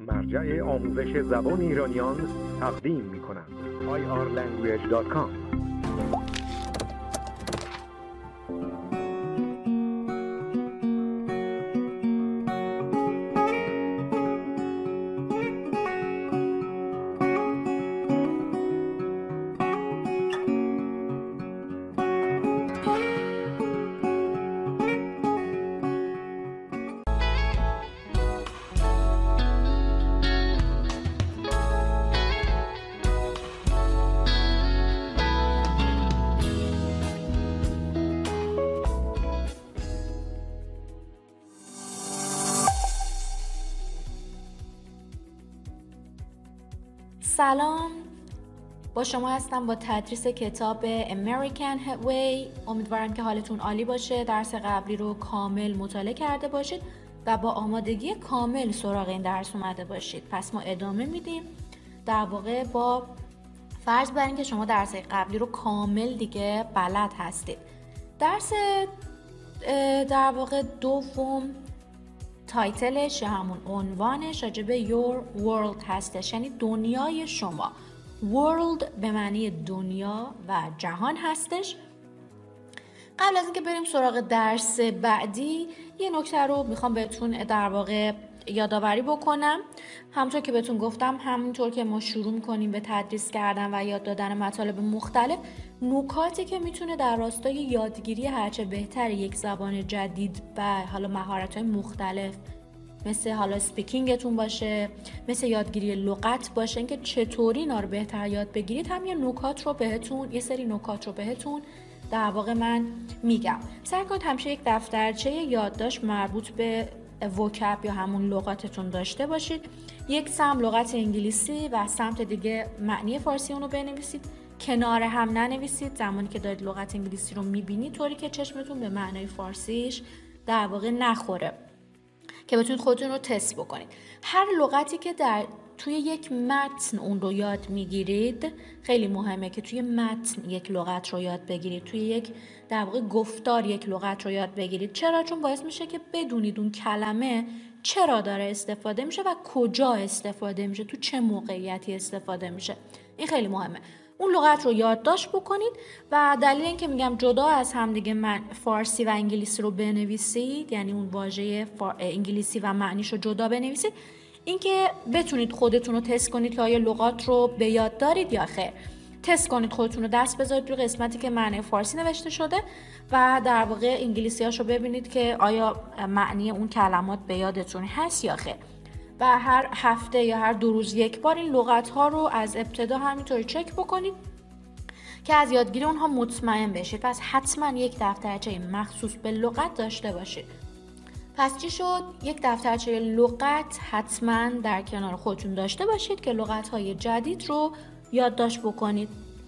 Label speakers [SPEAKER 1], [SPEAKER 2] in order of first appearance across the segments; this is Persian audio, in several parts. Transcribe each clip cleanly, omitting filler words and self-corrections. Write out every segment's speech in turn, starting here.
[SPEAKER 1] مرجع آموزش زبان ایرانیان تقدیم می‌کند. irlanguage.com.
[SPEAKER 2] سلام، با شما هستم با تدریس کتاب American Way. امیدوارم که حالتون عالی باشه، درس قبلی رو کامل مطالعه کرده باشید و با آمادگی کامل سراغ این درس اومده باشید. پس ما ادامه میدیم، در واقع با فرض بر این که شما درس قبلی رو کامل دیگه بلد هستید. درس در واقع دوم تایتلش یا همون عنوانش راجع به Your World هستش، یعنی دنیای شما. World به معنی دنیا و جهان هستش. قبل از اینکه بریم سراغ درس بعدی یه نکته رو میخوام بهتون در واقع یادآوری بکنم. همونطور که بهتون گفتم، همونطور که ما شروع میکنیم به تدریس کردن و یاد دادن مطالب مختلف، نکاتی که میتونه در راستای یادگیری هرچه بهتر یک زبان جدید و حالا مهارت‌های مختلف مثل حالا سپیکینگتون باشه، مثل یادگیری لغت باشه، اینکه چطوری اینا رو بهتر یاد بگیرید، هم یه سری نکات رو بهتون در واقع من میگم. سعی کنید همیشه یک دفترچه یادداشت مربوط به وکب یا همون لغاتتون داشته باشید. یک سمت لغت انگلیسی و سمت دیگه معنی فارسی اون رو بنویسید. کنار هم ننویسید زمانی که دارید لغت انگلیسی رو میبینید، طوری که چشمتون به معنای فارسیش در واقع نخوره، که بتونید خودتون رو تست بکنید. هر لغتی که توی یک متن اون رو یاد میگیرید، خیلی مهمه که توی متن یک لغت رو یاد بگیرید، توی یک در واقع گفتار یک لغت رو یاد بگیرید. چرا؟ چون باعث میشه که بدونید اون کلمه چرا داره استفاده میشه و کجا استفاده میشه، تو چه موقعیتی استفاده میشه. این خیلی مهمه. اون لغت رو یادداشت بکنید و دلیل این که میگم جدا از هم دیگه فارسی و انگلیسی رو بنویسید، یعنی اون واژه انگلیسی و معنیش رو جدا بنویسید، اینکه بتونید خودتون رو تست کنید که آیا لغات رو به یاد دارید یا خیر. تست کنید، خودتون رو دست بذارید روی قسمتی که معنی فارسی نوشته شده و در واقع انگلیسی‌هاش رو ببینید که آیا معنی اون کلمات به یادتون هست یا خیر. و هر هفته یا هر 2 روز یک بار این لغت‌ها رو از ابتدا همینطوری چک بکنید که از یادگیری اونها مطمئن بشید. پس حتما یک دفترچه مخصوص به لغت داشته باشید. پس چی شد؟ یک دفترچه لغت حتما در کنار خودتون داشته باشید که لغت‌های جدید رو یادداشت بکنید.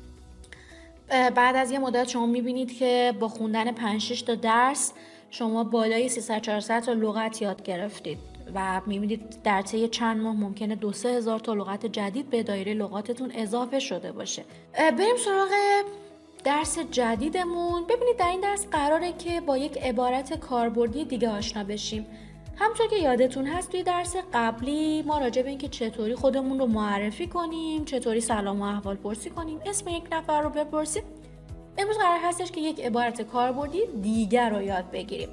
[SPEAKER 2] بعد از یه مدت شما می‌بینید که با خوندن 5-6 تا درس شما بالای 300-400 تا لغت یاد گرفتید و می‌بینید در طی چند ماه ممکنه 2-3 هزار تا لغت جدید به دایره لغاتتون اضافه شده باشه. بریم سراغ درس جدیدمون. ببینید در این درس قراره که با یک عبارت کاربردی دیگه آشنا بشیم. همونطور که یادتون هست توی درس قبلی ما راجع به اینکه چطوری خودمون رو معرفی کنیم، چطوری سلام و احوال پرسی کنیم، اسم یک نفر رو بپرسیم، امروز قرار هستش که یک عبارت کاربردی دیگر رو یاد بگیریم.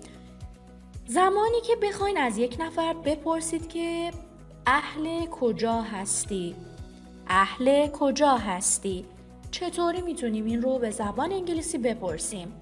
[SPEAKER 2] زمانی که بخواین از یک نفر بپرسید که اهل کجا هستی، اهل کجا هستی، چطوری میتونیم این رو به زبان انگلیسی بپرسیم؟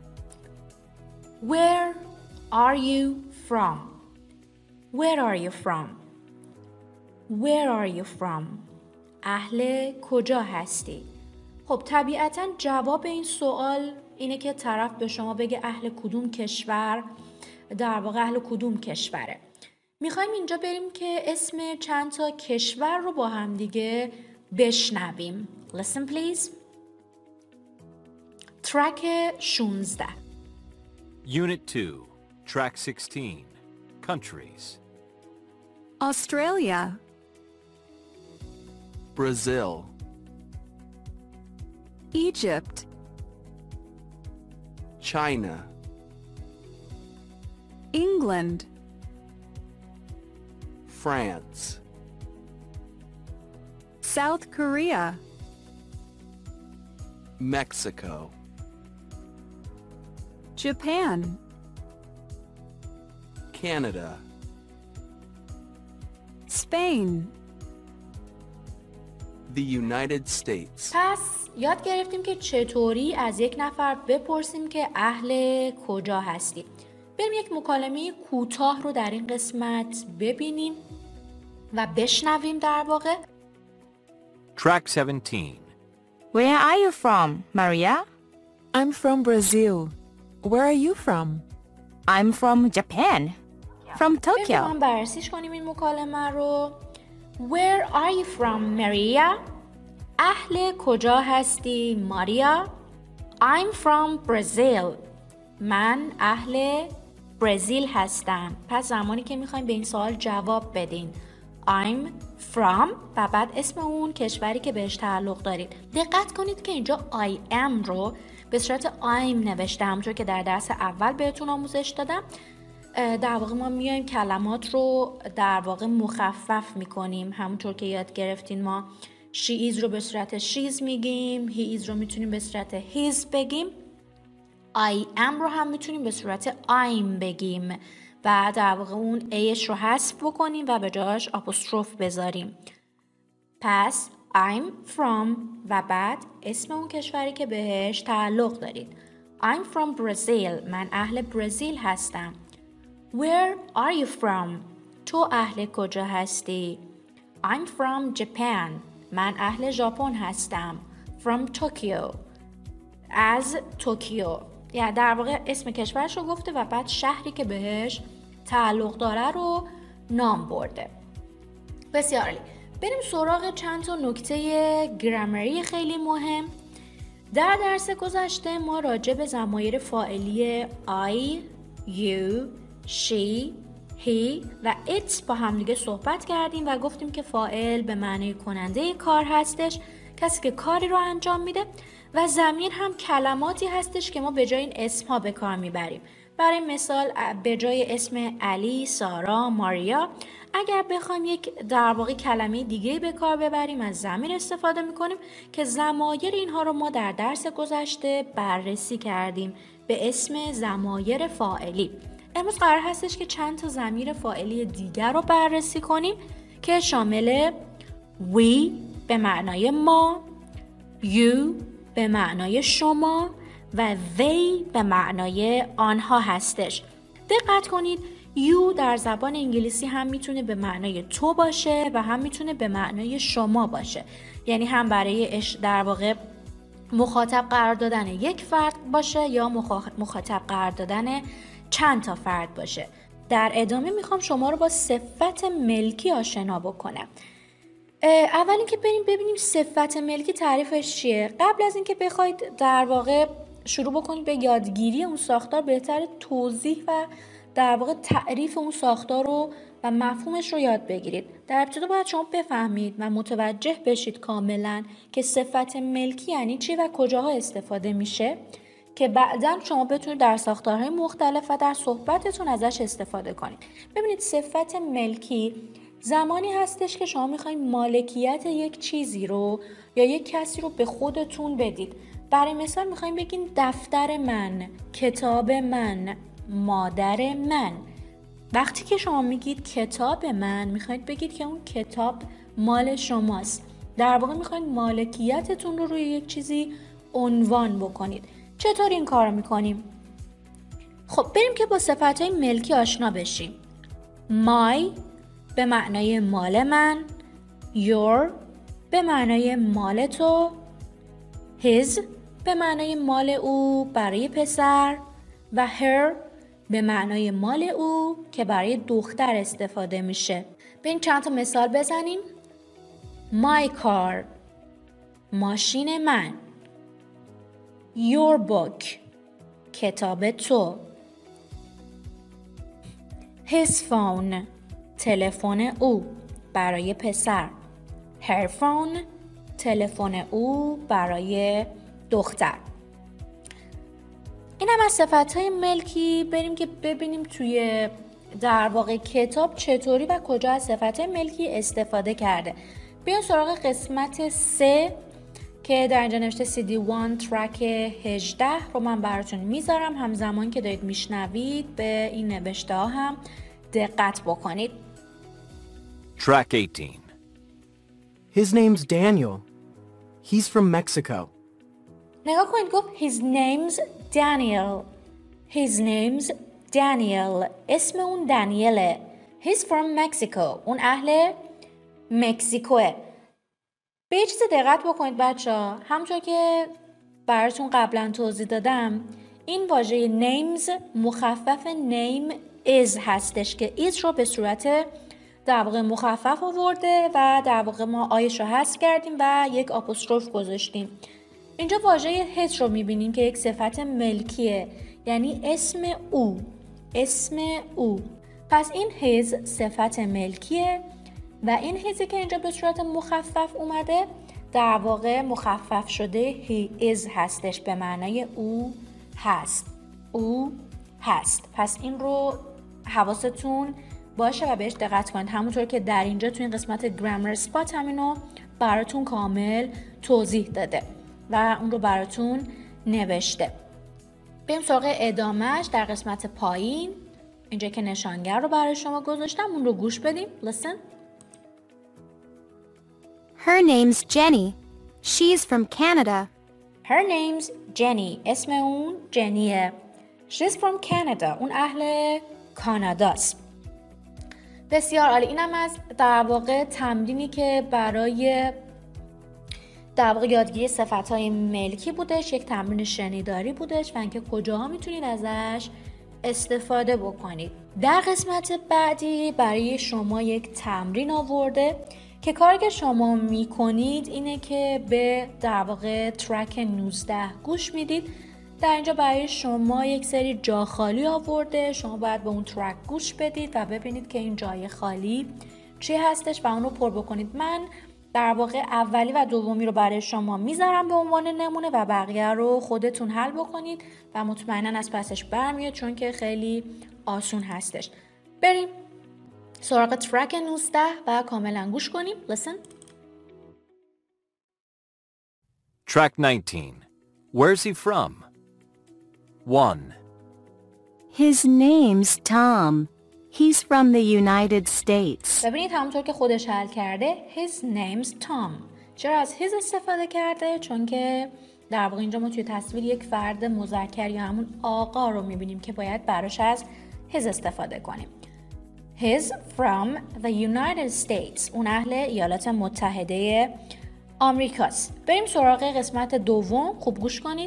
[SPEAKER 2] Where are you from? Where are you from? Where are you from? اهل کجا هستی؟ خب طبیعتاً جواب این سوال اینه که طرف به شما بگه اهل کدوم کشور، در واقع اهل کدوم کشوره. میخوایم اینجا بریم که اسم چند تا کشور رو با هم دیگه بشنویم. Listen please. Track 16.
[SPEAKER 3] Unit 2, Track 16, Countries.
[SPEAKER 4] Australia,
[SPEAKER 5] Brazil,
[SPEAKER 4] Egypt,
[SPEAKER 5] China,
[SPEAKER 4] England,
[SPEAKER 5] France,
[SPEAKER 4] South Korea.
[SPEAKER 5] Mexico.
[SPEAKER 4] Japan.
[SPEAKER 5] Canada.
[SPEAKER 4] Spain.
[SPEAKER 5] The United States.
[SPEAKER 2] پس یاد گرفتیم که چطوری از یک نفر بپرسیم که اهل کجا هستی. بریم یک مکالمه کوتاه رو در این قسمت ببینیم و بشنویم در واقع.
[SPEAKER 3] Track 17.
[SPEAKER 6] Where are you from, Maria?
[SPEAKER 7] I'm from Brazil. Where are you from?
[SPEAKER 6] I'm from Japan. From Tokyo.
[SPEAKER 2] بریم بررسیش کنیم این مکالمه رو. Where are you from, Maria? اهل کجا هستی ماریا؟ I'm from Brazil. من اهل برزیل هستم. پس زمانی که میخوایم به این سوال جواب بدین I'm from و بعد اسم اون کشوری که بهش تعلق دارید. دقت کنید که اینجا I am رو به صورت I'm نوشته، همونطور که در درس اول بهتون آموزش دادم. در واقع ما میایم کلمات رو در واقع مخفف میکنیم، همونطور که یاد گرفتین ما she is رو به صورت she's میگیم، he is رو میتونیم به صورت his بگیم، I am رو هم میتونیم به صورت I'm بگیم و در واقع اون Aش رو حذف بکنیم و به جاش آپوستروف بذاریم. پس I'm from و بعد اسم اون کشوری که بهش تعلق دارید. I'm from Brazil. من اهل برزیل هستم. Where are you from? تو اهل کجا هستی؟ I'm from Japan. من اهل ژاپن هستم. From Tokyo. از توکیو. یعنی در واقع اسم کشورش رو گفته و بعد شهری که بهش تعلق داره رو نام برده. بسیار عالی. بریم سراغ چند تا نکته گرامری خیلی مهم. در درس گذشته ما راجع به ضمایر فاعلی I, you, she, he و it با همدیگه صحبت کردیم و گفتیم که فاعل به معنی کننده کار هستش، کسی که کاری رو انجام میده، و ضمیر هم کلماتی هستش که ما به جای این اسمها به کار میبریم. برای مثال به جای اسم علی، سارا، ماریا اگر بخوایم یک در واقع کلمه دیگه به کار ببریم از ضمیر استفاده میکنیم که ضمایر اینها رو ما در درس گذشته بررسی کردیم به اسم ضمایر فاعلی. امروز قرار هستش که چند تا ضمیر فاعلی دیگر رو بررسی کنیم که شامل we به معنای ما، you به معنای شما و they به معنای آنها هستش. دقت کنید you در زبان انگلیسی هم میتونه به معنای تو باشه و هم میتونه به معنای شما باشه، یعنی هم برای در واقع مخاطب قرار دادن یک فرد باشه یا مخاطب قرار دادن چند تا فرد باشه. در ادامه میخوام شما رو با صفت ملکی آشنا بکنم. اول اینکه بریم ببینیم صفت ملکی تعریفش چیه. قبل از اینکه بخواید در واقع شروع بکنید به یادگیری اون ساختار، بهتره توضیح و در واقع تعریف اون ساختار رو و مفهومش رو یاد بگیرید. در ابتدا باید شما بفهمید و متوجه بشید کاملا که صفت ملکی یعنی چی و کجاها استفاده میشه که بعداً شما بتونید در ساختارهای مختلف و در صحبتتون ازش استفاده کنید. ببینید صفت ملکی زمانی هستش که شما میخواین مالکیت یک چیزی رو یا یک کسی رو به خودتون بدید. برای مثال میخواین بگین دفتر من، کتاب من، مادر من. وقتی که شما میگید کتاب من، میخواید بگید که اون کتاب مال شماست. در واقع میخواین مالکیتتون رو روی یک چیزی عنوان بکنید. چطور این کار رو میکنیم؟ خب بریم که با صفتهای ملکی آشنا بشیم. my به معنای مال من، your به معنای مال تو، his به معنای مال او برای پسر و her به معنای مال او که برای دختر استفاده میشه. بریم چند تا مثال بزنیم. My car ماشین من، your book کتاب تو، his phone تلفن او برای پسر، her phone تلفن او برای دختر. این هم از صفتهای ملکی. بریم که ببینیم توی در واقع کتاب چطوری و کجا از صفتهای ملکی استفاده کرده. بیایم سراغ قسمت 3 که در اینجا نوشته CD1 ترک 18 رو من براتون میذارم. همزمان که دارید میشنوید به این نوشته ها هم دقت بکنید.
[SPEAKER 3] Track 18.
[SPEAKER 8] His name's Daniel. He's from Mexico.
[SPEAKER 2] نگاه کنید گفت His name's Daniel. His name's Daniel. اسم اون دانیله. He's from Mexico. اون اهل مکزیکوه. به یه چیز دقت بکنید بچه ها. همونطور که براتون قبلا توضیح دادم این واژه names مخفف name is هستش که is رو به صورت در واقع مخفف آورده و در واقع ما آیش رو حذف کردیم و یک آپوستروف گذاشتیم. اینجا واژه his رو میبینیم که یک صفت ملکیه، یعنی اسم او. اسم او. پس این his صفت ملکیه و این his که اینجا به صورت مخفف اومده در واقع مخفف شده he is هستش، به معنای او هست. او هست. پس این رو حواستون باشه و بهش دقت کنید. همونطور که در اینجا تو این قسمت گرامر اسپات همینو براتون کامل توضیح داده و اون رو براتون نوشته. بریم سراغ ادامهش در قسمت پایین. اینجا که نشانگر رو برای شما گذاشتم اون رو گوش بدیم. Listen.
[SPEAKER 9] Her name's Jenny. She's from Canada.
[SPEAKER 2] Her name's Jenny. اسم اون جنیه. She's from Canada. اون اهل کاناداست. بسیار عالی. اینم از در واقع تمرینی که برای در واقع یادگیری صفت‌های ملکی بودش، یک تمرین شنیداری بودش و اینکه کجاها میتونید ازش استفاده بکنید. در قسمت بعدی برای شما یک تمرین آورده که کاری که شما میکنید اینه که به در واقع ترک 19 گوش میدید. در اینجا برای شما یک سری جا خالی آورده، شما باید به اون ترک گوش بدید و ببینید که این جای خالی چی هستش و اون رو پر بکنید. من در واقع اولی و دومی رو برای شما میذارم به عنوان نمونه و بقیه رو خودتون حل بکنید و مطمئنا از پسش برمیاد چون که خیلی آسون هستش. بریم سراغ ترک 19 و کاملا گوش کنیم. Listen.
[SPEAKER 3] Track 19. Where's he from? 1.
[SPEAKER 4] His name's Tom. He's from the United States.
[SPEAKER 2] ببینید همونطور که خودش حل کرده His name's Tom. چرا از his استفاده کرده؟ چون که در واقع اینجا ما توی تصویر یک فرد مذکر یا همون آقا رو میبینیم که باید براش از his استفاده کنیم. He's from the United States. اون اهل ایالات متحده آمریکاست. بریم سراغ قسمت دوم. خوب گوش کنید.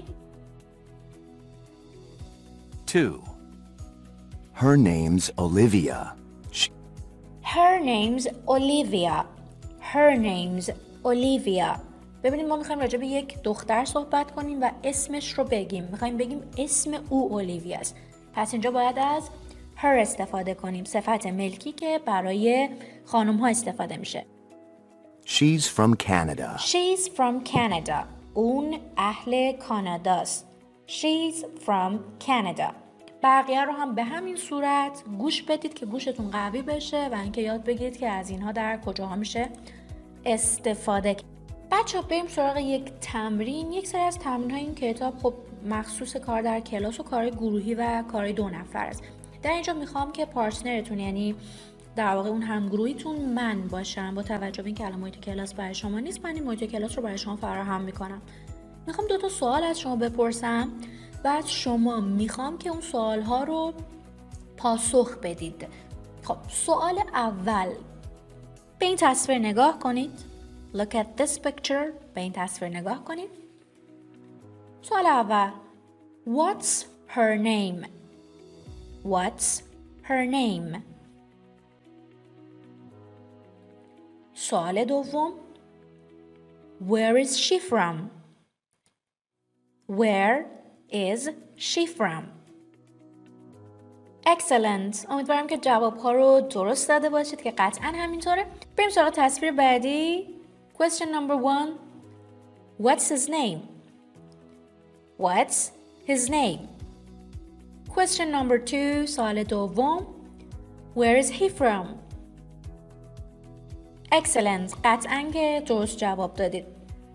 [SPEAKER 3] 2.
[SPEAKER 10] Her name's Olivia.
[SPEAKER 2] Her name's Olivia. Her name's Olivia. ببینید ما میخوایم راجع به یک دختر صحبت کنیم و اسمش رو بگیم. میخوایم بگیم اسم او اولیویا است. پس اینجا باید از her استفاده کنیم. صفت ملکی که برای خانم ها استفاده میشه.
[SPEAKER 10] She's from Canada.
[SPEAKER 2] She's from Canada. اون اهل کاناداست. She's from Canada. بقیه رو هم به همین صورت گوش بدید که گوشتون قوی بشه و اینکه یاد بگیرید که از اینها در کجاها میشه استفاده. بچه‌ها بریم سراغ یک تمرین. یک سری از تمرین‌های این کتاب خب مخصوص کار در کلاس و کارهای گروهی و کارهای 2 نفر است. در اینجا میخوام که پارتنرتون یعنی در واقع اون همگروهیتون من باشم. با توجه به اینکه الان محیط کلاس برای شما نیست، من این محیط کلاس رو برای شما فراهم میکنم. میخوام 2 سوال از شما بپرسم، بعد شما میخوام که اون سوالها رو پاسخ بدید. خب سوال اول، به این تصویر نگاه کنید. Look at this picture. به این تصویر نگاه کنید. سوال اول، What's her name? What's her name? سوال دوم، Where is she from? Where is she from? Excellent. امیدوارم که جواب‌ها رو درست داده باشید که قطعاً همینطوره. بریم سراغ تصویر بعدی. Question number 1. What's his name? What's his name? Question number 2. سوال دوم. Where is he from? Excellent. قطعاً که درست جواب دادید.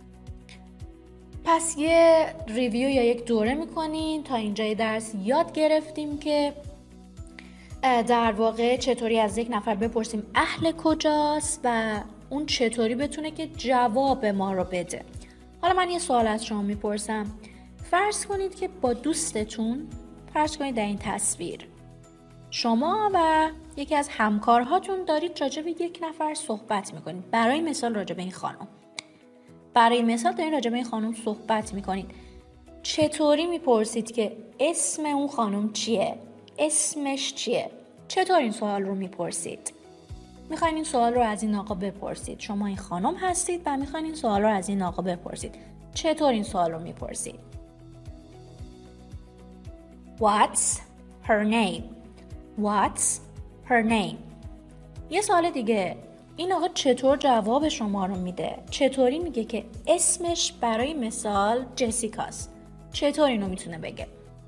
[SPEAKER 2] پس یه ریویو یا یک دوره میکنین. تا اینجای درس یاد گرفتیم که در واقع چطوری از یک نفر بپرسیم اهل کجاست و اون چطوری بتونه که جواب ما رو بده. حالا من یه سوال از شما میپرسم. فرض کنید که با دوستتون، فرض کنید در این تصویر شما و یکی از همکارهاتون دارید راجع به یک نفر صحبت میکنید. برای مثال راجع به این خانم. برای مثال دارید راجع به این خانم صحبت میکنید. چطوری میپرسید که اسم اون خانم چیه؟ اسمش چیه؟ چطور این سوال رو میپرسید؟ میخواین این سوال رو از این آقا بپرسید. شما این خانم هستید و میخواین این سوال رو از این آقا بپرسید. چطور این سوال رو میپرسید؟ What's her name? What's her name? یه سوال دیگه. این آقا چطور جواب شما رو میده؟ چطوری میگه که اسمش برای مثال جسیکاست؟ چطور اینو میتونه بگه؟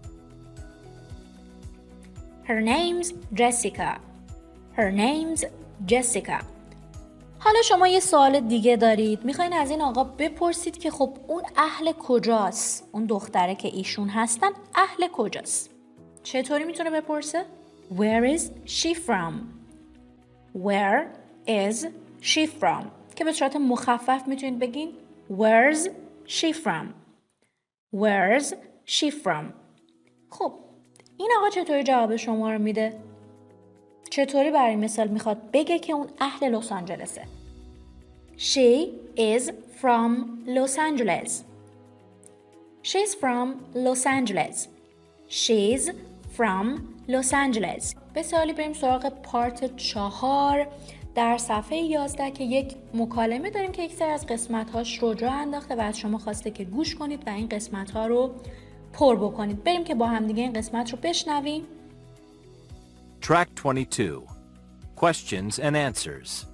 [SPEAKER 2] Her name's Jessica. Her name's Jessica. حالا شما یه سوال دیگه دارید. میخواین از این آقا بپرسید که خب اون اهل کجاست؟ اون دختره که ایشون هستن اهل کجاست؟ چطوری میتونه بپرسه؟ Where is she from? Where is she from? که به صورت مخفف میتونید بگین Where's she from? Where's she from? خب این آقا چطوری جواب شما رو میده؟ چطوری برای مثال میخواد بگه که اون اهل لس آنجلسه؟ She is from Los Angeles. She's from Los Angeles. She's from Los Angeles. به سوالی بریم سراغ پارت 4 در صفحه 11 که یک مکالمه داریم که یک سری از قسمت‌هاش رو جا انداخته و از شما خواسته که گوش کنید و این قسمت‌ها رو پر بکنید. بریم که با هم دیگه این قسمت رو بشنویم.
[SPEAKER 3] Track 22. Questions and answers.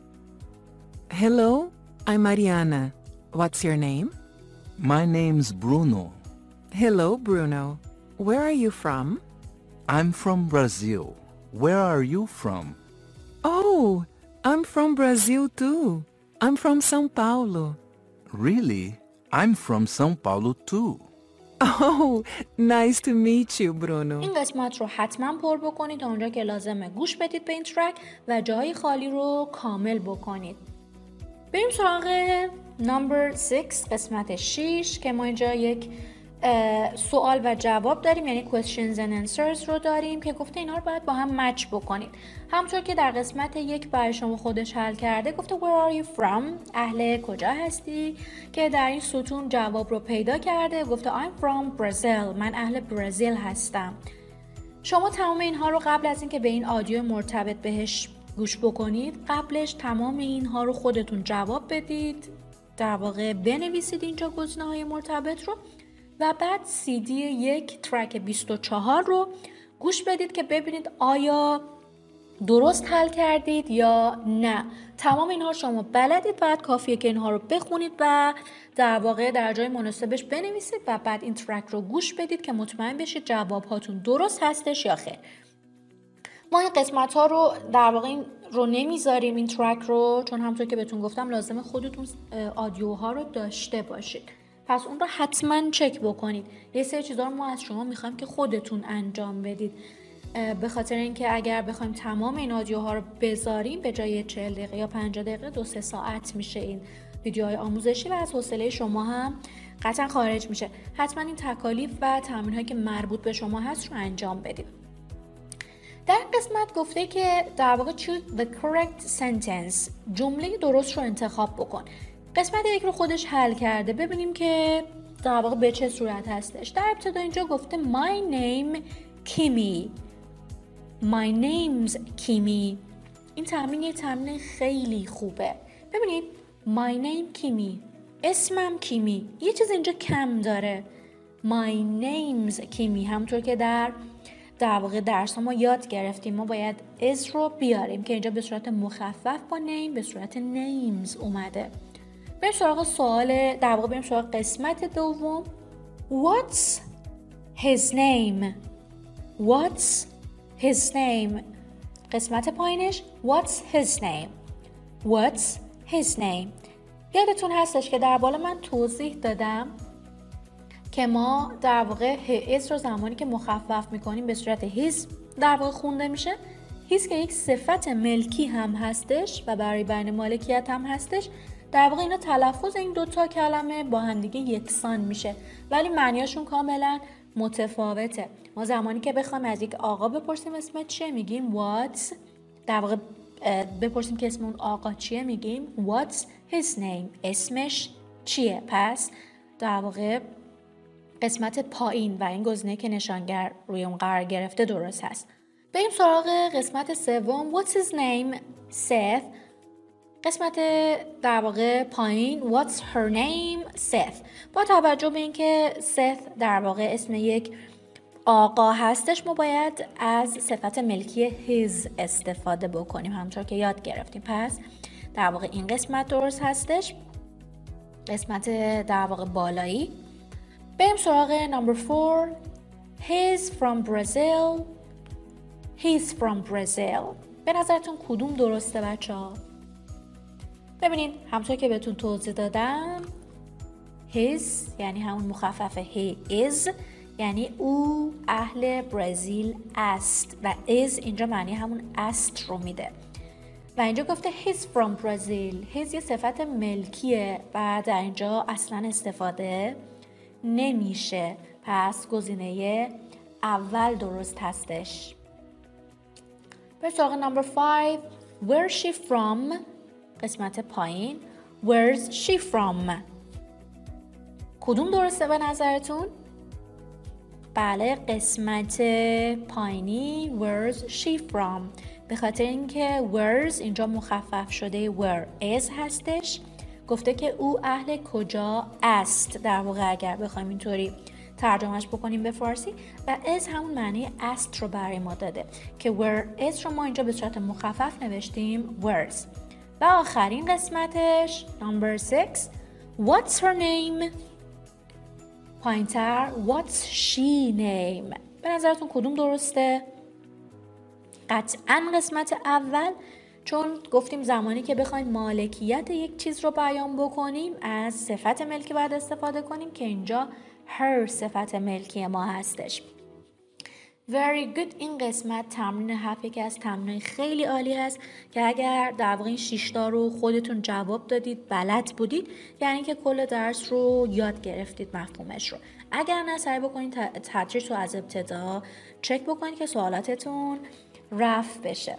[SPEAKER 7] Hello, I'm Mariana. What's your name?
[SPEAKER 11] My name's Bruno.
[SPEAKER 7] Hello, Bruno. Where are you from?
[SPEAKER 11] I'm from Brazil. Where are you from?
[SPEAKER 7] Oh, I'm from Brazil too. I'm from São Paulo.
[SPEAKER 11] Really? I'm from São Paulo too.
[SPEAKER 7] Oh, nice to meet you, Bruno.
[SPEAKER 2] این قسمت رو حتما پر بکنید تا اونجا که لازمه گوش بدید به این ترک و جاهای خالی رو کامل بکنید. بریم سراغ نمبر 6 قسمت 6 که ما اینجا یک سوال و جواب داریم، یعنی questions and answers رو داریم که گفته اینا رو باید با هم مچ بکنید. همطور که در قسمت 1 برای شما خودش حل کرده، گفته where are you from؟ اهل کجا هستی؟ که در این ستون جواب رو پیدا کرده، گفته I'm from Brazil. من اهل برزیل هستم. شما تمام اینها رو قبل از اینکه به این آدیو مرتبط بهش گوش بکنید، قبلش تمام اینها رو خودتون جواب بدید، در واقع بنویسید اینجا گزینه‌های مرتبط رو و بعد CD 1 ترک 24 رو گوش بدید که ببینید آیا درست حل کردید یا نه. تمام اینها رو شما بلدید، بعد کافیه که اینها رو بخونید و در واقع در جای مناسبش بنویسید و بعد این ترک رو گوش بدید که مطمئن بشید جواب هاتون درست هستش یا خیر. ما این قسمت ها رو در واقع این رو نمیذاریم، این ترک رو، چون همونطور که بهتون گفتم لازمه خودتون آدیوها رو داشته باشید. پس اون رو حتما چک بکنید. یه سری چیزا رو ما از شما میخوایم که خودتون انجام بدید، به خاطر اینکه اگر بخوایم تمام این آدیوها رو بذاریم به جای 40 دقیقه یا 50 دقیقه 2-3 ساعت میشه این ویدیوهای آموزشی و از حوصله شما هم قطعا خارج میشه. حتما این تکالیف و تمرین‌هایی که مربوط به شما هست رو انجام بدید. در این قسمت گفته که در واقع choose the correct sentence، جمله درست رو انتخاب بکن. قسمت 1 رو خودش حل کرده. ببینیم که در واقع به چه صورت هستش. در ابتدا اینجا گفته my name Kimi. My name's Kimi. این تمرین یه تمرین خیلی خوبه. ببینید my name Kimi، اسمم کیمی. یه چیز اینجا کم داره. My name's Kimi. همونطور که در واقع درس ما یاد گرفتیم ما باید از رو بیاریم که اینجا به صورت مخفف با name به صورت names اومده. بریم سراغ سوال، در واقع بریم سراغ قسمت دوم. What's his name? What's his name? قسمت پایینش What's his name? What's his name. یادتون هستش که در بالا من توضیح دادم که ما در واقع he is رو زمانی که مخفف میکنیم به صورت his در واقع خونده میشه. his که یک صفت ملکی هم هستش و برای بیان مالکیت هم هستش، در واقع اینا تلفظ این دوتا کلمه با هم دیگه یکسان میشه ولی معنیاشون کاملا متفاوته. ما زمانی که بخوایم از یک آقا بپرسیم اسمت چیه میگیم what's، در واقع بپرسیم که اسم اون آقا چیه میگیم what's his name، اسمش چیه. پس در واقع قسمت پایین و این گزینه که نشانگر روی اون قرار گرفته درست هست. بریم سراغ قسمت سوم what's his name Seth. قسمت در واقع پایین what's her name Seth. با توجه به اینکه Seth در واقع اسم یک آقا هستش ما باید از صفت ملکی his استفاده بکنیم همونطور که یاد گرفتیم. پس در واقع این قسمت درست هستش، قسمت در واقع بالایی. بریم سراغ number 4 he's from Brazil. he's from Brazil. به نظرتون کدوم درسته بچه ها؟ ببینید همونطور که بهتون توضیح دادم his یعنی همون مخفف he is یعنی او اهل برزیل است و is اینجا معنی همون است رو میده و اینجا گفته he's from Brazil. he's یه صفت ملکیه و در اینجا اصلا استفاده نمیشه. پس گزینه اول درست هستش. به سراغ number 5 where's she from. قسمت پایین where's she from. کدوم درسته به نظرتون؟ بله قسمت پایینی where's she from، به خاطر اینکه where's اینجا مخفف شده where is هستش. گفته که او اهل کجا است، در واقع اگر بخوایم اینطوری ترجمهش بکنیم به فارسی و is همون معنی است رو برای ما داده که where is رو ما اینجا به صورت مخفف نوشتیم where's. و آخرین قسمتش number 6 what's her name. پایینتر what's she name. به نظرتون کدوم درسته؟ قطعاً قسمت اول، چون گفتیم زمانی که بخوایم مالکیت یک چیز رو بیان بکنیم از صفت ملکی باید استفاده کنیم که اینجا her صفت ملکی ما هستش. Very good. این قسمت تمرین 7 یکی از تمرین خیلی عالی هست که اگر در واقع این 6 تا رو خودتون جواب دادید بلد بودید یعنی که کل درس رو یاد گرفتید مفهومش رو. اگر نه سعی بکنید تدریس رو از ابتدا چک بکنید که سوالاتتون رفع بشه.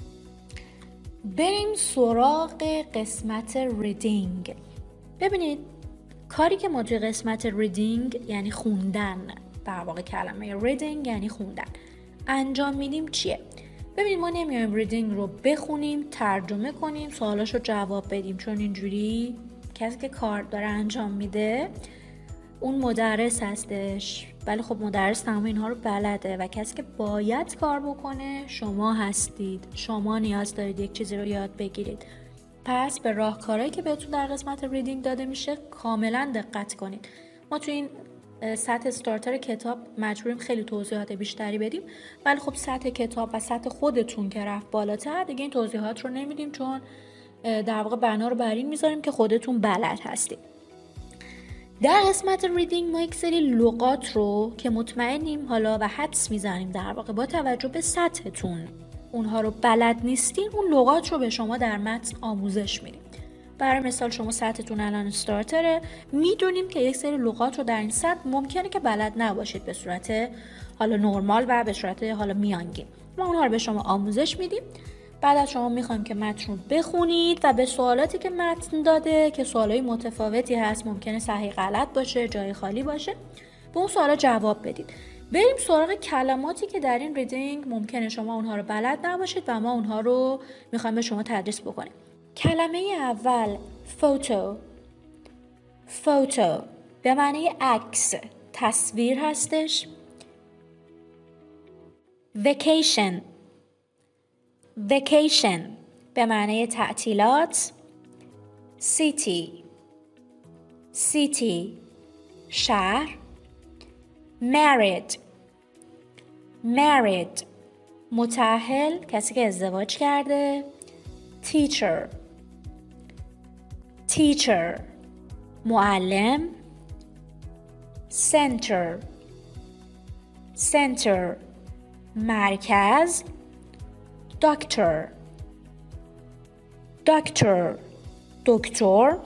[SPEAKER 2] بریم سراغ قسمت ریدینگ. ببینید کاری که ما توی قسمت ریدینگ یعنی خوندن، در واقع کلمه ریدینگ یعنی خوندن، انجام میدیم چیه؟ ببینید ما نمیایم ریدینگ رو بخونیم، ترجمه کنیم، سوالاشو جواب بدیم، چون اینجوری کسی که کار داره انجام میده اون مدرس هستش، ولی خب مدرس تمام اینها رو بلده و کسی که باید کار بکنه شما هستید. شما نیاز دارید یک چیزی رو یاد بگیرید. پس به راهکارهایی که بهتون در قسمت ریدینگ داده میشه کاملا دقت کنید. ما تو این سطح استارتر کتاب مجبوریم خیلی توضیحات بیشتری بدیم، ولی خب سطح کتاب و سطح خودتون که رفت بالاتر دیگه این توضیحات رو نمیدیم، چون در واقع بنا رو بر این میذاریم که خودتون بلد هستید. در قسمت ریدینگ ما یک سری لغات رو که مطمئنیم حالا و حدس میزنیم در واقع با توجه به سطحتون اونها رو بلد نیستین، اون لغات رو به شما در متن آموزش میدیم. برای مثال شما سطحتون الان استارتره، میدونیم که یک سری لغات رو در این سطح ممکنه که بلد نباشید به صورت حالا نرمال و به صورت حالا میانگین. ما اونها رو به شما آموزش میدیم. بعد از شما میخوایم که متن رو بخونید و به سوالاتی که متن داده که سوالای متفاوتی هست، ممکنه صحیح غلط باشه، جای خالی باشه، به اون سوالا جواب بدید. بریم سراغ کلماتی که در این ریدینگ ممکنه شما اونها رو بلد نباشید و ما اونها رو میخوایم به شما تدریس بکنیم. کلمه اول فوتو به معنی عکس، تصویر هستش. vacation به معنی تعطیلات. city شهر. married متأهل کسی که ازدواج کرده. teacher معلم. center مرکز. doctor دکتر.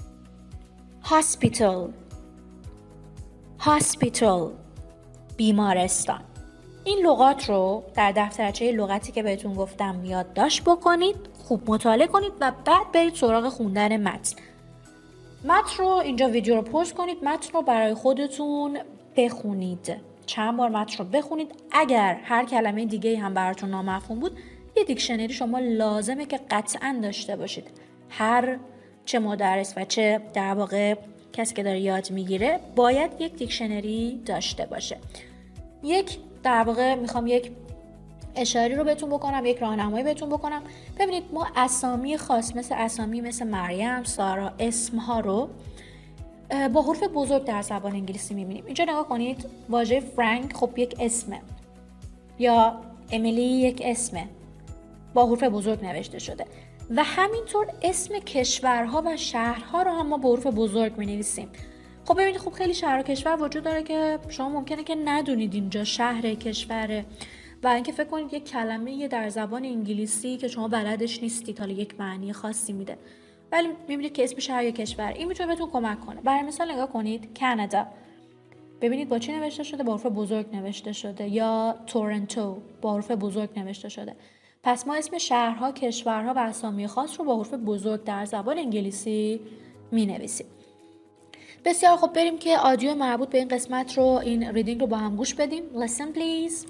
[SPEAKER 2] hospital بیمارستان. این لغات رو در دفترچه لغتی که بهتون گفتم یادداشت بکنید، خوب مطالعه کنید و بعد برید سراغ خوندن متن. متن رو اینجا ویدیو رو پوز کنید، متن رو برای خودتون بخونید، چند بار متن رو بخونید. اگر هر کلمه دیگه هم براتون نامفهوم بود، یه دیکشنری شما لازمه که قطعاً داشته باشید. هر چه مدرس و چه در واقع کسی که داره یاد میگیره باید یک دیکشنری داشته باشه. در واقع میخوام یک اشاره رو بهتون بکنم، یک راهنمایی بهتون بکنم. ببینید ما اسامی خاص مثل مریم، سارا، اسمها رو با حروف بزرگ در زبان انگلیسی میبینیم. اینجا نگاه کنید، واژه فرانک خب یک اسمه، یا امیلی یک اسمه، با حروف بزرگ نوشته شده و همینطور اسم کشورها و شهرها رو هم ما با حروف بزرگ می‌نویسیم. خب ببینید خب خیلی شهر و کشور وجود داره که شما ممکنه که ندونید اینجا شهر کشوره و اینکه فکر کنید یک کلمه در زبان انگلیسی که شما بلدش نیستید حالا یک معنی خاصی میده، ولی می‌بینید که اسم شهر یا کشور. این میتونه بهتون کمک کنه. برای مثال نگاه کنید کانادا، ببینید با چی نوشته شده؟ با حروف بزرگ نوشته شده. یا تورنتو با حروف بزرگ نوشته شده. پس ما اسم شهرها، کشورها و اسامی خاص رو با حروف بزرگ در زبان انگلیسی می‌نویسیم. بسیار خب، بریم که آدیو مربوط به این قسمت رو، این ریدینگ رو با هم گوش بدیم. Listen please.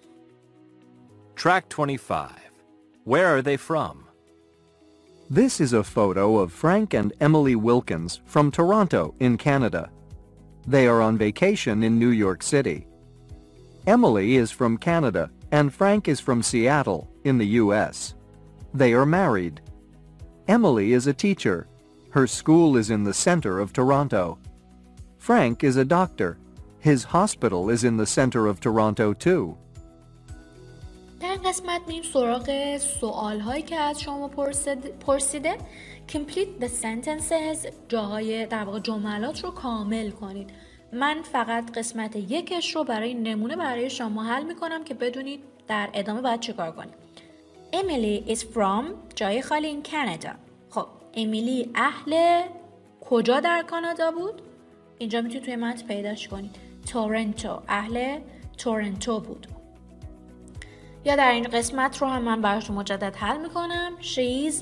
[SPEAKER 3] Track 25. Where are they from?
[SPEAKER 11] This is a photo of Frank and Emily Wilkins from Toronto in Canada. They are on vacation in New York City. Emily is from Canada and Frank is from Seattle in the U.S. They are married. Emily is a teacher. Her school is in the center of Toronto. Frank is a doctor. His hospital is in the center of Toronto too.
[SPEAKER 2] در این قسمت میریم سراغ سوال‌هایی که از شما پرسیده. Complete the sentences، جاهای در واقع جملات رو کامل کنید. من فقط قسمت یکش رو برای نمونه برای شما حل میکنم که بدونید در ادامه باید چیکار کنید. Emily is from جای خالی in Canada. خب امیلی اهل کجا در کانادا بود؟ اینجا میتونید توی متن پیداش کنید. تورنتو، اهل تورنتو بود. یا در این قسمت رو هم من براتون مجدد حل میکنم. She's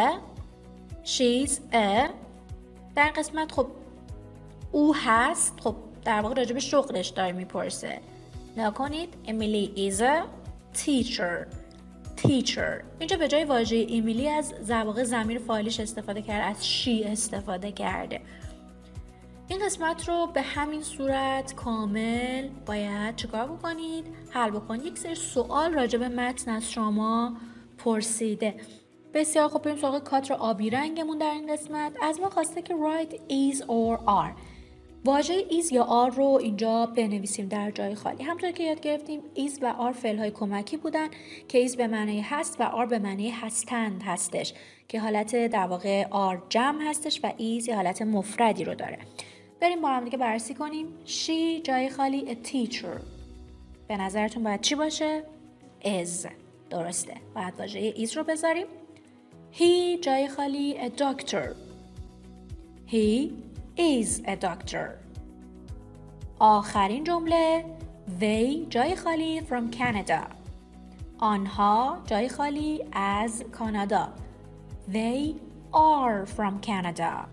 [SPEAKER 2] a در این قسمت خب او هست، خب در واقع راجب شغلش داره میپرسه. نگاه کنید Emily is a teacher. اینجا به جای واژه امیلی از واقع ضمیر فاعلیش استفاده کرده، از she استفاده کرده. این قسمت رو به همین صورت کامل باید چیکار بکنید؟ حل بکنید. یک سری سوال راجع به متن از شما پرسیده. بسیار خوب، بریم سراغ کادر آبی رنگمون. در این قسمت از ما خواسته که write is or are. واژه is یا are رو اینجا بنویسیم در جای خالی. همونطور که یاد گرفتیم is و are فعل‌های کمکی بودن که is به معنی هست و are به معنی هستند هستش که حالت در واقع are جمع هستش و is یه حالت مفردی رو داره. بریم با هم دیگه بررسی کنیم. She جای خالی a teacher. به نظرتون باید چی باشه؟ is. درسته. باید واژه is رو بذاریم. He جای خالی a doctor. He is a doctor. آخرین جمله they جای خالی from Canada. آنها جای خالی از کانادا. They are from Canada.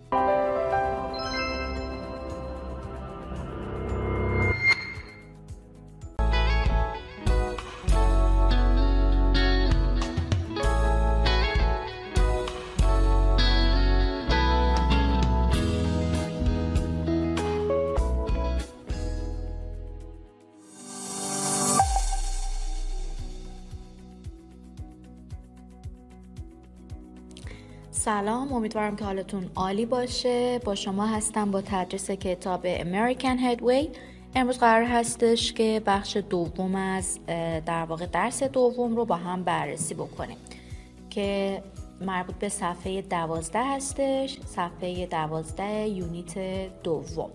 [SPEAKER 2] سلام، امیدوارم که حالتون عالی باشه. با شما هستم با تدریس کتاب American Headway. امروز قرار هستش که بخش دوم از در واقع درس دوم رو با هم بررسی بکنیم که مربوط به صفحه 12 هستش، صفحه 12 یونیت دوم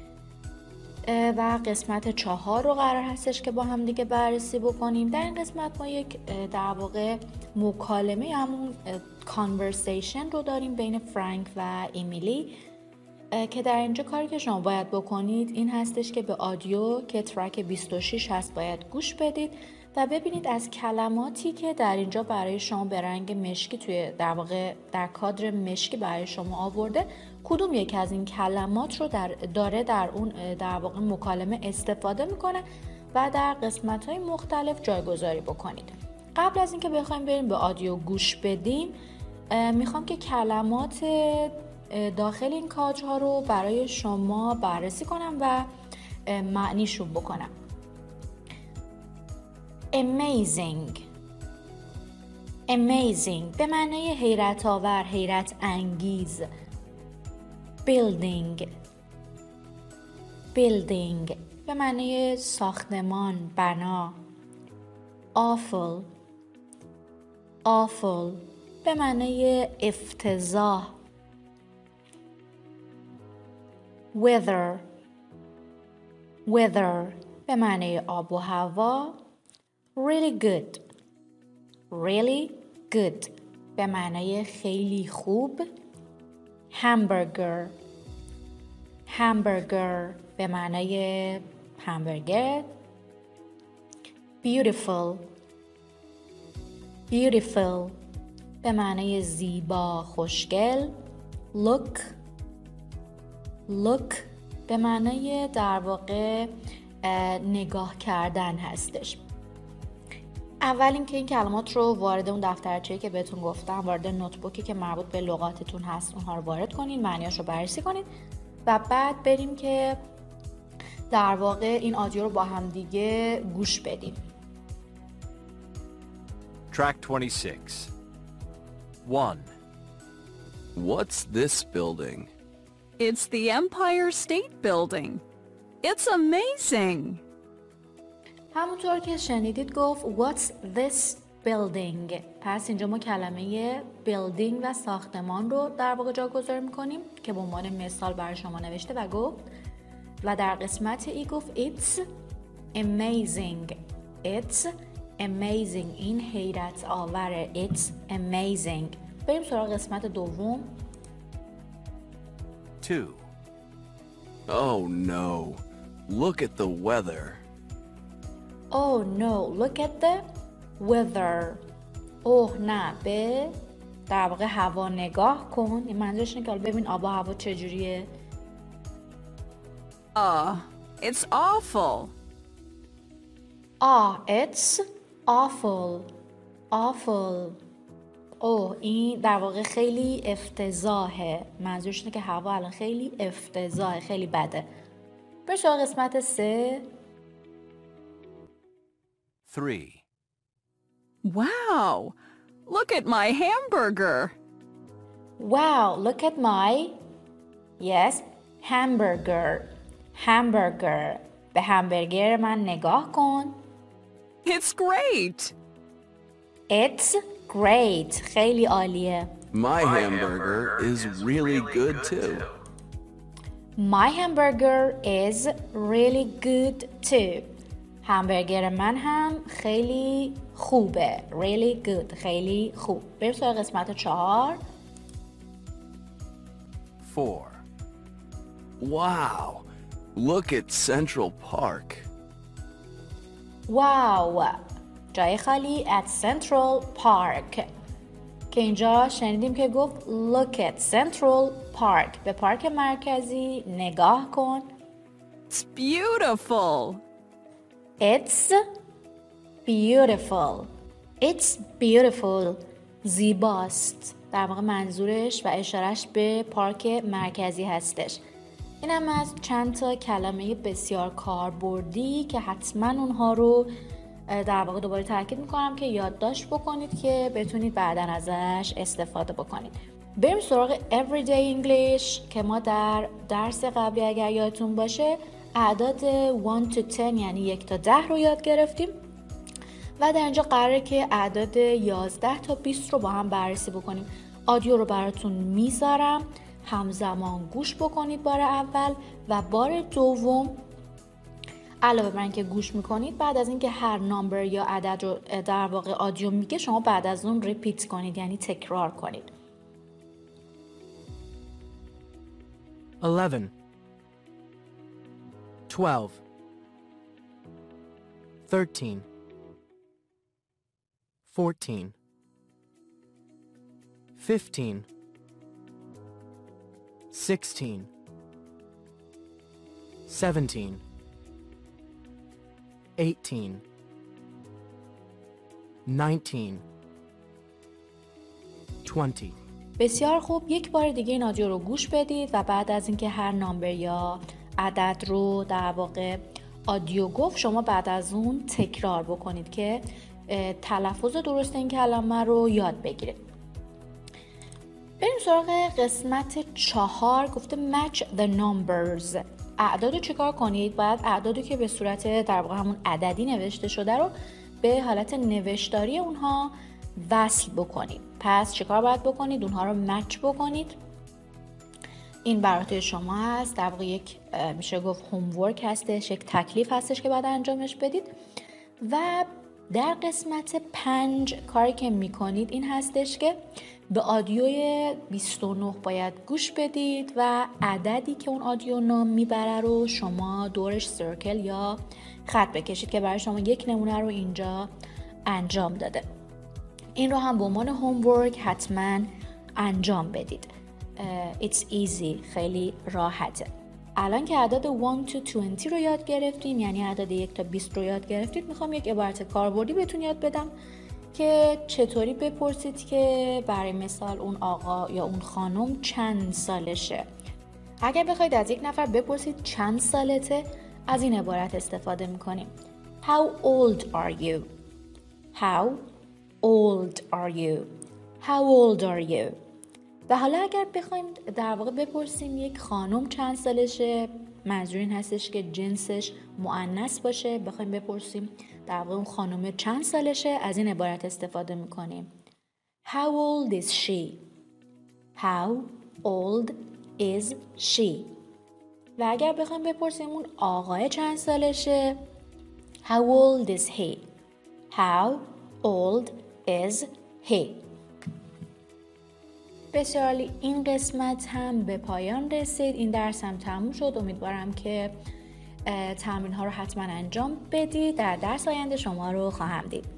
[SPEAKER 2] و قسمت 4 رو قرار هستش که با هم دیگه بررسی بکنیم. در این قسمت ما یک در واقع مکالمه همون conversation رو داریم بین فرانک و امیلی که در اینجا کاری که شما باید بکنید این هستش که به آدیو که ترک 26 هست باید گوش بدید و ببینید از کلماتی که در اینجا برای شما به رنگ مشکی توی در واقع در کادر مشکی برای شما آورده کدوم یک از این کلمات رو داره در اون در واقع مکالمه استفاده میکنه و در قسمت‌های مختلف جایگذاری بکنید. قبل از اینکه بخوایم بریم به آدیو گوش بدیم میخوام که کلمات داخل این کادرها رو برای شما بررسی کنم و معنیشون بکنم. Amazing Amazing به معنای حیرت آور، حیرت انگیز. Building Building به معنای ساختمان، بنا. Awful Awful به معنای افتضاح. Weather Weather به معنای آب و هوا. Really good Really good به معنای خیلی خوب. Hamburger Hamburger به معنای همبرگر. Beautiful Beautiful به معنای زیبا، خوشگل. Look Look به معنای در واقع نگاه کردن هستش. اول اینکه این کلمات رو وارد اون دفترچه‌ای که بهتون گفتم، وارد نوتبوکی که مربوط به لغاتتون هست اونها رو وارد کنین، معنیاش رو بررسی کنین و بعد بریم که در واقع این آدیو رو با هم دیگه گوش بدیم.
[SPEAKER 3] Track 26. 1.
[SPEAKER 5] What's this building?
[SPEAKER 6] It's the Empire State Building. It's amazing.
[SPEAKER 2] همونطور که شنیدید گفت What's this building؟ پس اینجا ما کلمه building و ساختمان رو در واقع جاگذاری میکنیم که به عنوان مثال برای شما نوشته و گفت و در قسمت ای گفت It's amazing. It's amazing. این حیرت آوره. It's amazing. بریم سراغ قسمت دوم.
[SPEAKER 3] 2.
[SPEAKER 5] Oh no, look at the weather.
[SPEAKER 2] Oh no, look at the weather. اوه نه، به در واقع هوا نگاه کن. این منظورش اینه که ببین آب و هوا چجوریه.
[SPEAKER 6] It's awful.
[SPEAKER 2] It's awful. Awful. اوه این در واقع خیلی افتضاحه. منظورش اینه که هوا الان خیلی افتضاحه، خیلی بده. بریم سراغ قسمت 3.
[SPEAKER 3] 3.
[SPEAKER 6] Wow, look at my hamburger.
[SPEAKER 2] Wow, look at my yes, hamburger. Hamburger. به همبرگر من نگاه کن.
[SPEAKER 6] It's great.
[SPEAKER 2] It's great. خیلی عالیه.
[SPEAKER 5] My hamburger is really good too.
[SPEAKER 2] My hamburger is really good too. همبرگر من هم خیلی خوبه. Really good. خیلی خوب. بریم سراغ قسمت 4.
[SPEAKER 3] 4.
[SPEAKER 5] Wow, look at Central Park.
[SPEAKER 2] واو. جای خالی at Central Park. که اینجا شنیدیم که گفت look at Central Park. به پارک مرکزی نگاه کن.
[SPEAKER 6] It's beautiful.
[SPEAKER 2] It's beautiful. It's beautiful. زیباست. در واقع منظورش و اشارش به پارک مرکزی هستش. این هم از چند تا کلمه بسیار کاربردی که حتما اونها رو در واقع دوباره تاکید میکنم که یادداشت بکنید که بتونید بعداً ازش استفاده بکنید. بریم سراغ Everyday English که ما در درس قبلی اگر یادتون باشه اعداد 1 to 10 یعنی 1 تا 10 رو یاد گرفتیم و در اینجا قراره که اعداد 11 تا 20 رو با هم بررسی بکنیم. آدیو رو براتون میذارم، همزمان گوش بکنید بار اول و بار دوم علاوه بر اینکه گوش میکنید بعد از اینکه هر نامبر یا عدد رو در واقع آدیو میگه شما بعد از اون ریپیت کنید، یعنی تکرار کنید.
[SPEAKER 8] 11 12 13 14 15 16 17 18 19 20.
[SPEAKER 2] بسیار خوب، یک بار دیگه این آدیو رو گوش بدید و بعد از اینکه هر نامبر یا عدد رو در واقع آدیو گفت شما بعد از اون تکرار بکنید که تلفظ درست این کلمه رو یاد بگیرید. بریم سراغ قسمت 4. گفته match the numbers. اعداد رو چیکار کنید؟ باید اعدادی که به صورت در واقع همون عددی نوشته شده رو به حالت نوشتاری اونها وصل بکنید. پس چیکار باید بکنید؟ اونها رو مچ بکنید. این برای شما هست، در واقع یک میشه گفت هومورک هستش، یک تکلیف هستش که باید انجامش بدید. و در قسمت 5 کاری که میکنید این هستش که به آدیوی 29 باید گوش بدید و عددی که اون آدیو نام میبره رو شما دورش سرکل یا خط بکشید که برای شما یک نمونه رو اینجا انجام داده. این رو هم به عنوان هومورک حتما انجام بدید. It's easy، خیلی راحته. الان که عدد 1 to 20 رو یاد گرفتیم، یعنی عدد 1 تا 20 رو یاد گرفتید، میخوام یک عبارت کاربردی بهتون یاد بدم که چطوری بپرسید که برای مثال اون آقا یا اون خانم چند سالشه. اگر بخواید از یک نفر بپرسید چند سالته، از این عبارت استفاده میکنیم. How old are you? How old are you? How old are you? و حالا اگر بخوایم در واقع بپرسیم یک خانم چند سالشه، منظور این هستش که جنسش مؤنث باشه، بخوایم بپرسیم در واقع اون خانم چند سالشه، از این عبارت استفاده میکنیم. How old is she? How old is she? و اگر بخوایم بپرسیم اون آقای چند سالشه، How old is he? How old is he? بسیار عالی، این قسمت هم به پایان رسید. این درس هم تموم شد. امیدوارم که تمرین ها رو حتما انجام بدید. در درس آینده شما رو خواهم دید.